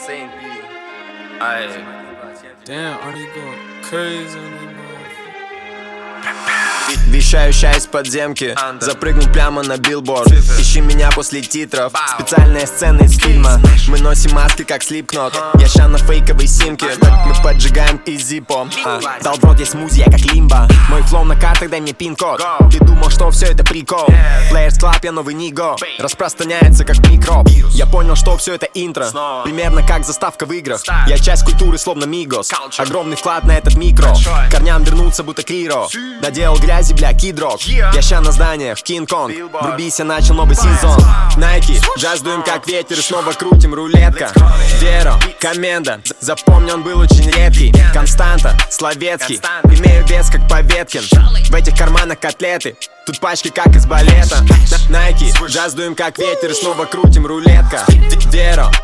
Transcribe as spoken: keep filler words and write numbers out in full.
Damn, are they going crazy on them? Вещающая из подземки, запрыгнуть прямо на билборд. Ищи меня после титров, специальная сцена из фильма. Мы носим маски как Slipknot, я ща на фейковой симке. Мы поджигаем из зипо. а, Дал в рот есть смузи, я как лимба. Мой флоу на картах, дай мне пин-код. Ты думал, что все это прикол? Players Club, я новый ниго. Распространяется как микроб. Я понял, что все это интро, примерно как заставка в играх. Я часть культуры, словно Мигос. Огромный вклад на этот микро. Корням вернуться, будто Криро. Наделал грязи, бля, кидрок. Я ща на зданиях, Кинг-Конг. Врубись, я начал новый сезон. Найки, джаз дуем как ветер и снова крутим рулетка. Веро, Коменда, запомни, он был очень редкий. Константа, Словецкий, имею вес как Поветкин. В этих карманах котлеты, тут пачки как из балета. Найки, джаз дуем как ветер и снова крутим рулетка. Веро,